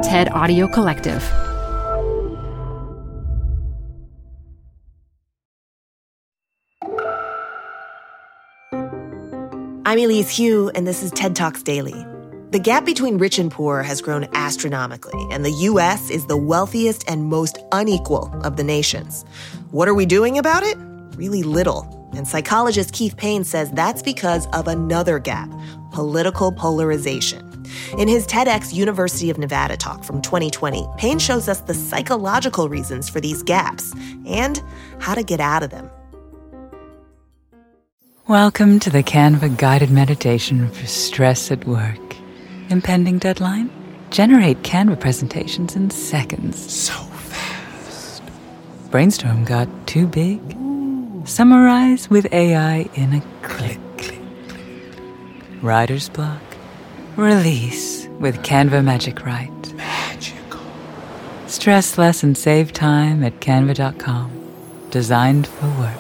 TED Audio Collective. I'm Elise Hu, and this is TED Talks Daily. The gap between rich and poor has grown astronomically, and the U.S. is the wealthiest and most unequal of the nations. What are we doing about it? Really little. And psychologist Keith Payne says that's because of another gap, political polarization. In his TEDx University of Nevada talk from 2020, Payne shows us the psychological reasons for these gaps and how to get out of them. Welcome to the Canva guided meditation for stress at work. Impending deadline? Generate Canva presentations in seconds. So fast. Brainstorm got too big? Summarize with AI in a click. Writer's block? Release with Canva Magic Write. Magical. Stress less and save time at canva.com. Designed for work.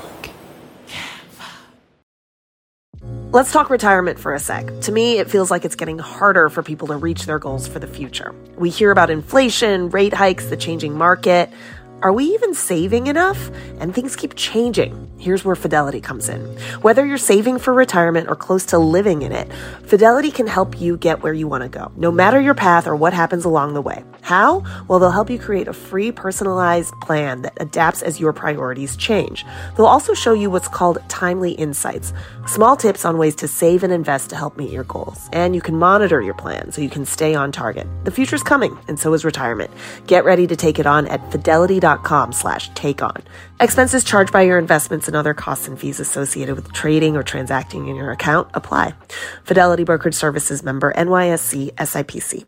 Let's talk retirement for a sec. To me, it feels like it's getting harder for people to reach their goals for the future. We hear about inflation, rate hikes, the changing market. Are we even saving enough? And things keep changing. Here's where Fidelity comes in. Whether you're saving for retirement or close to living in it, Fidelity can help you get where you want to go, no matter your path or what happens along the way. How? Well, they'll help you create a free, personalized plan that adapts as your priorities change. They'll also show you what's called timely insights, small tips on ways to save and invest to help meet your goals. And you can monitor your plan so you can stay on target. The future's coming, and so is retirement. Get ready to take it on at fidelity.com/takeon. Expenses charged by your investments and other costs and fees associated with trading or transacting in your account apply. Fidelity Brokerage Services member NYSE SIPC.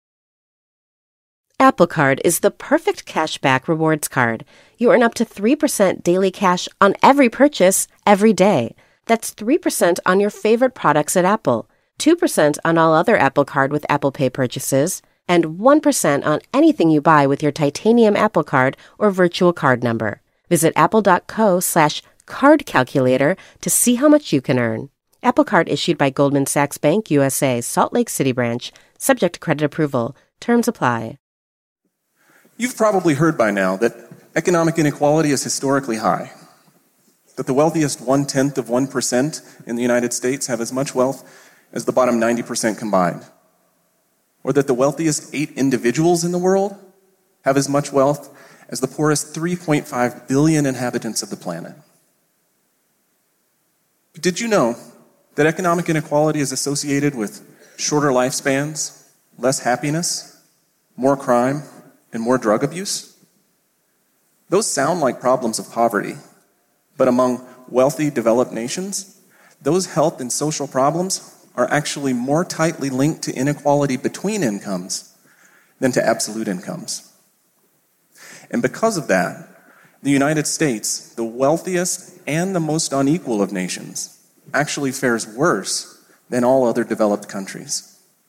Apple Card is the perfect cashback rewards card. You earn up to 3% daily cash on every purchase every day. That's 3% on your favorite products at Apple, 2% on all other Apple Card with Apple Pay purchases, and 1% on anything you buy with your titanium Apple Card or virtual card number. Visit apple.co/card calculator to see how much you can earn. Apple Card issued by Goldman Sachs Bank USA, Salt Lake City branch, subject to credit approval. Terms apply. You've probably heard by now that economic inequality is historically high, that the wealthiest 0.1% in the United States have as much wealth as the bottom 90% combined, or that the wealthiest 8 individuals in the world have as much wealth as the poorest 3.5 billion inhabitants of the planet. But did you know that economic inequality is associated with shorter lifespans, less happiness, more crime, and more drug abuse? Those sound like problems of poverty, but among wealthy, developed nations, those health and social problems are actually more tightly linked to inequality between incomes than to absolute incomes. And because of that, the United States, the wealthiest and the most unequal of nations, actually fares worse than all other developed countries.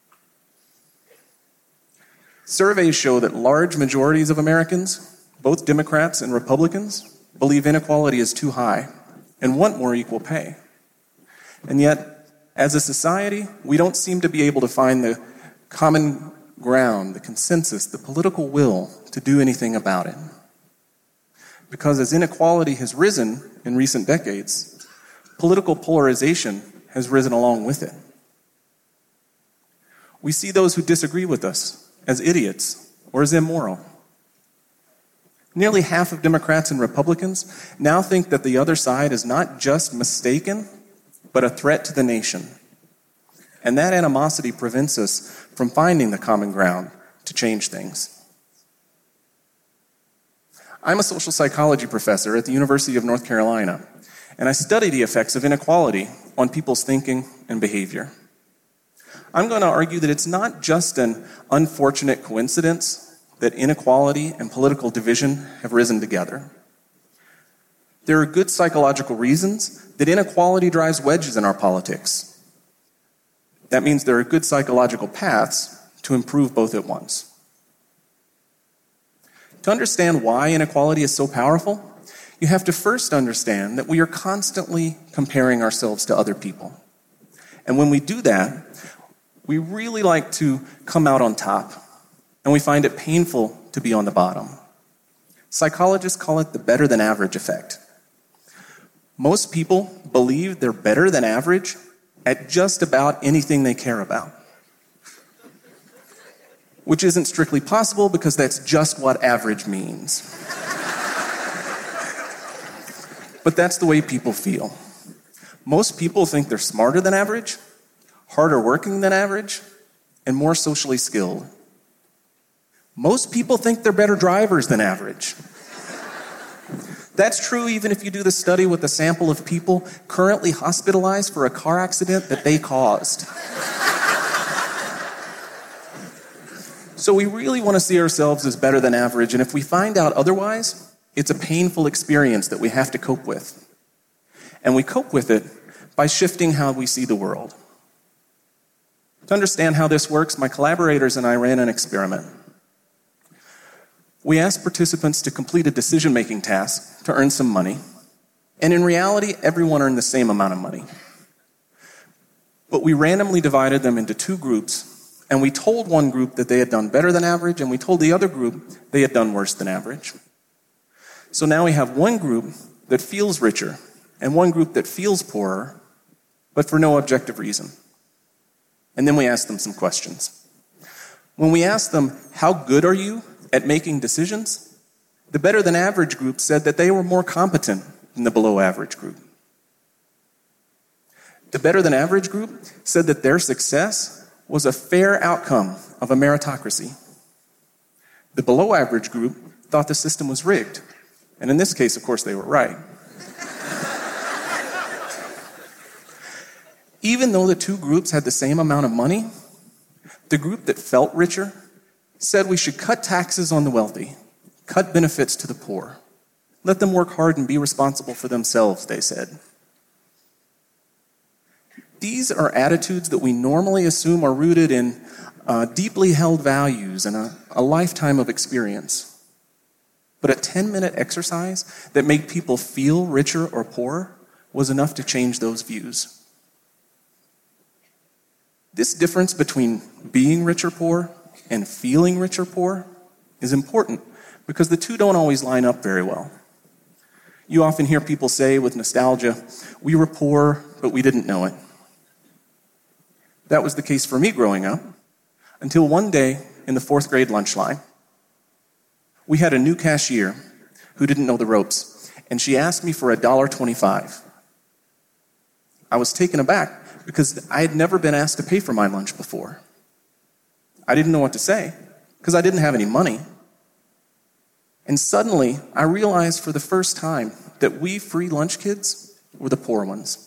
Surveys show that large majorities of Americans, both Democrats and Republicans, believe inequality is too high and want more equal pay. And yet, as a society, we don't seem to be able to find the common ground, the consensus, the political will to do anything about it. Because as inequality has risen in recent decades, political polarization has risen along with it. We see those who disagree with us as idiots or as immoral. Nearly half of Democrats and Republicans now think that the other side is not just mistaken, but a threat to the nation. And that animosity prevents us from finding the common ground to change things. I'm a social psychology professor at the University of North Carolina, and I study the effects of inequality on people's thinking and behavior. I'm going to argue that it's not just an unfortunate coincidence that inequality and political division have risen together. There are good psychological reasons that inequality drives wedges in our politics. That means there are good psychological paths to improve both at once. To understand why inequality is so powerful, you have to first understand that we are constantly comparing ourselves to other people. And when we do that, we really like to come out on top. and we find it painful to be on the bottom. Psychologists call it the better than average effect. Most people believe they're better than average at just about anything they care about, which isn't strictly possible because that's just what average means. But that's the way people feel. Most people think they're smarter than average, harder working than average, and more socially skilled. Most people think they're better drivers than average. That's true even if you do the study with a sample of people currently hospitalized for a car accident that they caused. So we really want to see ourselves as better than average, and if we find out otherwise, it's a painful experience that we have to cope with. And we cope with it by shifting how we see the world. To understand how this works, my collaborators and I ran an experiment. We asked participants to complete a decision-making task to earn some money, and in reality, everyone earned the same amount of money. But we randomly divided them into two groups, and we told one group that they had done better than average, and we told the other group they had done worse than average. So now we have one group that feels richer, and one group that feels poorer, but for no objective reason. And then we asked them some questions. When we asked them, how good are you at making decisions? The better than average group said that they were more competent than the below average group. The better than average group said that their success was a fair outcome of a meritocracy. The below average group thought the system was rigged. And in this case, of course, they were right. Even though the two groups had the same amount of money, the group that felt richer said we should cut taxes on the wealthy, cut benefits to the poor. Let them work hard and be responsible for themselves, they said. These are attitudes that we normally assume are rooted in deeply held values and a lifetime of experience. But a 10-minute exercise that made people feel richer or poorer was enough to change those views. This difference between being rich or poor and feeling rich or poor is important because the two don't always line up very well. You often hear people say with nostalgia, we were poor, but we didn't know it. That was the case for me growing up, until one day in the 4th grade lunch line, we had a new cashier who didn't know the ropes, and she asked me for $1.25. I was taken aback because I had never been asked to pay for my lunch before. I didn't know what to say because I didn't have any money. And suddenly, I realized for the first time that we free lunch kids were the poor ones.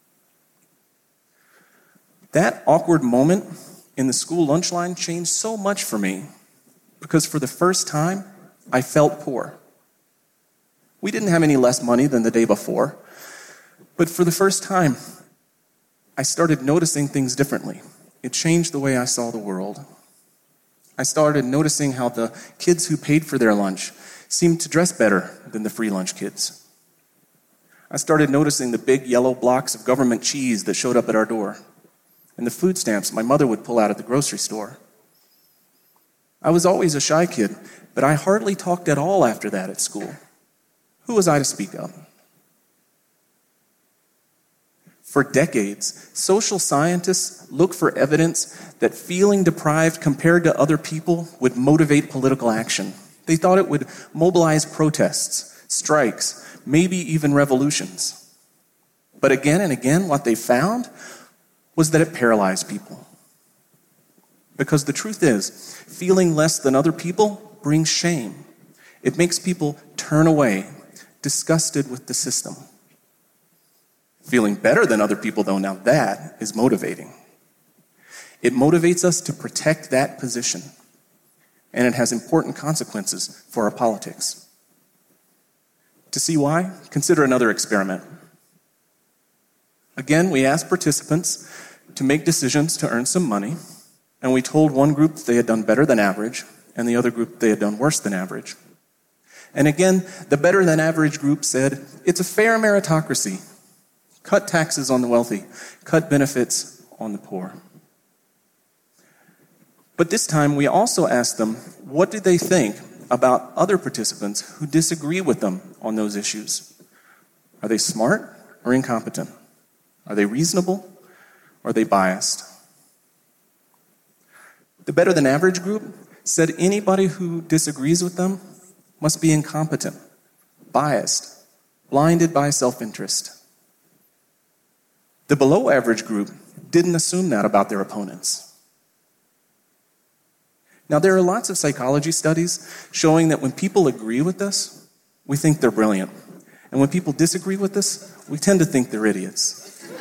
That awkward moment in the school lunch line changed so much for me because for the first time, I felt poor. We didn't have any less money than the day before, but for the first time, I started noticing things differently. It changed the way I saw the world. I started noticing how the kids who paid for their lunch seemed to dress better than the free lunch kids. I started noticing the big yellow blocks of government cheese that showed up at our door, and the food stamps my mother would pull out at the grocery store. I was always a shy kid, but I hardly talked at all after that at school. Who was I to speak up? For decades, social scientists look for evidence that feeling deprived compared to other people would motivate political action. They thought it would mobilize protests, strikes, maybe even revolutions. But again and again, what they found was that it paralyzed people. Because the truth is, feeling less than other people brings shame. It makes people turn away, disgusted with the system. Feeling better than other people, though, now that is motivating. It motivates us to protect that position, and it has important consequences for our politics. To see why, consider another experiment. Again, we asked participants to make decisions to earn some money, and we told one group they had done better than average, and the other group they had done worse than average. And again, the better than average group said, it's a fair meritocracy. Cut taxes on the wealthy, cut benefits on the poor. But this time, we also asked them, what do they think about other participants who disagree with them on those issues? Are they smart or incompetent? Are they reasonable or are they biased? The better than average group said anybody who disagrees with them must be incompetent, biased, blinded by self-interest. The below average group didn't assume that about their opponents. Now, there are lots of psychology studies showing that when people agree with us, we think they're brilliant. And when people disagree with us, we tend to think they're idiots.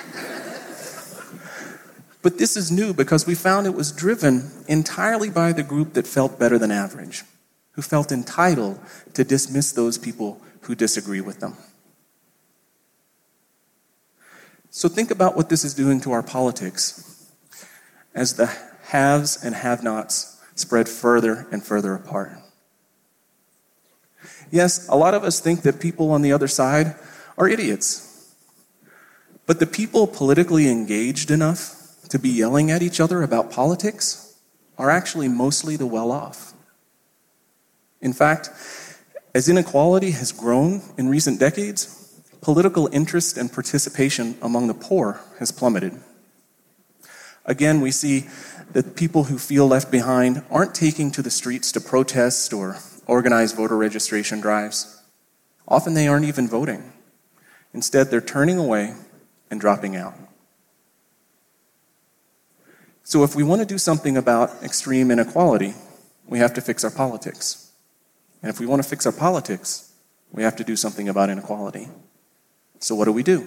But this is new because we found it was driven entirely by the group that felt better than average, who felt entitled to dismiss those people who disagree with them. So think about what this is doing to our politics as the haves and have-nots spread further and further apart. Yes, a lot of us think that people on the other side are idiots. But the people politically engaged enough to be yelling at each other about politics are actually mostly the well-off. In fact, as inequality has grown in recent decades, political interest and participation among the poor has plummeted. Again, we see that people who feel left behind aren't taking to the streets to protest or organize voter registration drives. Often they aren't even voting. Instead, they're turning away and dropping out. So if we want to do something about extreme inequality, we have to fix our politics. And if we want to fix our politics, we have to do something about inequality. So what do?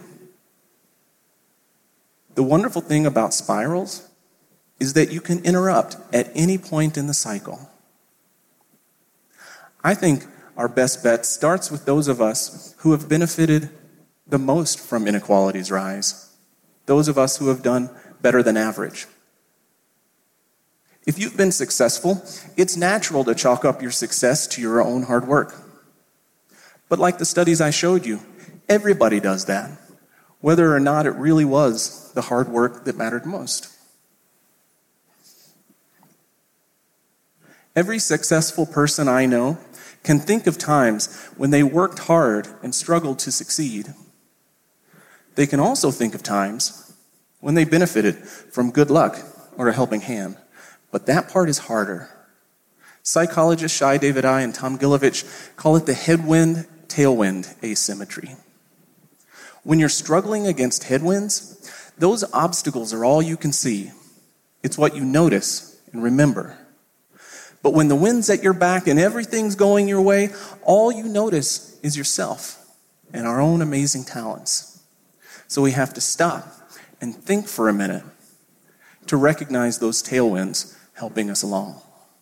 The wonderful thing about spirals is that you can interrupt at any point in the cycle. I think our best bet starts with those of us who have benefited the most from inequality's rise, those of us who have done better than average. If you've been successful, it's natural to chalk up your success to your own hard work. But like the studies I showed you, everybody does that, whether or not it really was the hard work that mattered most. Every successful person I know can think of times when they worked hard and struggled to succeed. They can also think of times when they benefited from good luck or a helping hand. But that part is harder. Psychologists Shai Davidai and Tom Gilovich call it the headwind-tailwind asymmetry. When you're struggling against headwinds, those obstacles are all you can see. It's what you notice and remember. But when the wind's at your back and everything's going your way, all you notice is yourself and our own amazing talents. So we have to stop and think for a minute to recognize those tailwinds helping us along.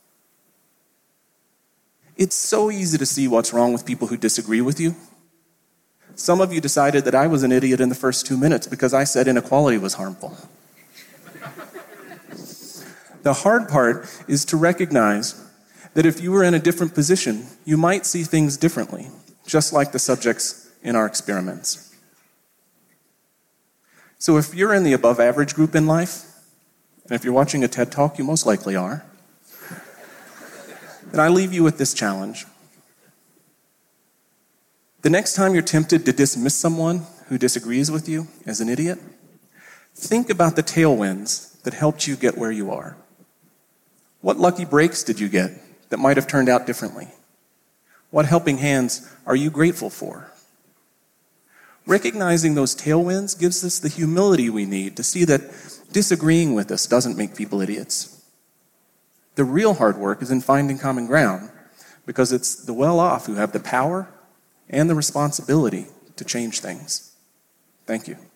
It's so easy to see what's wrong with people who disagree with you. Some of you decided that I was an idiot in the first 2 minutes because I said inequality was harmful. The hard part is to recognize that if you were in a different position, you might see things differently, just like the subjects in our experiments. So if you're in the above average group in life, and if you're watching a TED Talk, you most likely are, then I leave you with this challenge. The next time you're tempted to dismiss someone who disagrees with you as an idiot, think about the tailwinds that helped you get where you are. What lucky breaks did you get that might have turned out differently? What helping hands are you grateful for? Recognizing those tailwinds gives us the humility we need to see that disagreeing with us doesn't make people idiots. The real hard work is in finding common ground, because it's the well-off who have the power and the responsibility to change things. Thank you.